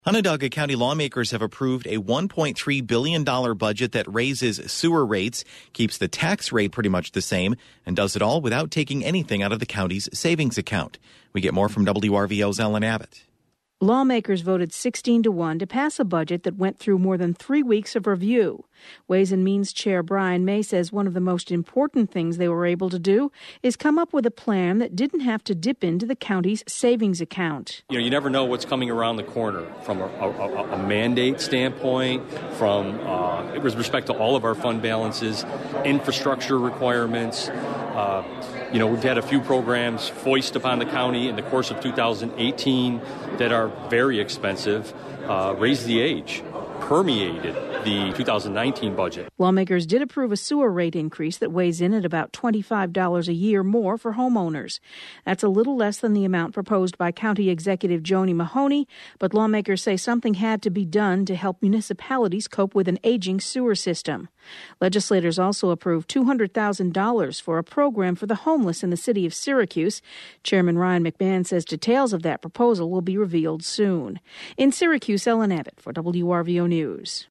Onondaga County lawmakers have approved a $1.3 billion budget that raises sewer rates, keeps the tax rate pretty much the same, and does it all without taking anything out of the county's savings account. We get more from WRVO's Ellen Abbott. Lawmakers voted 16-1 to pass a budget that went through more than 3 weeks of review. Ways and Means Chair Brian May says one of the most important things they were able to do is come up with a plan that didn't have to dip into the county's savings account. You never know what's coming around the corner from a mandate standpoint, from with respect to all of our fund balances, infrastructure requirements. We've had a few programs foist upon the county in the course of 2018 that are very expensive. Raise the age permeated the 2019 budget. Lawmakers did approve a sewer rate increase that weighs in at about $25 a year more for homeowners. That's a little less than the amount proposed by County Executive Joni Mahoney, but lawmakers say something had to be done to help municipalities cope with an aging sewer system. Legislators also approved $200,000 for a program for the homeless in the city of Syracuse. Chairman Ryan McMahon says details of that proposal will be revealed soon. In Syracuse, Ellen Abbott for WRVO News.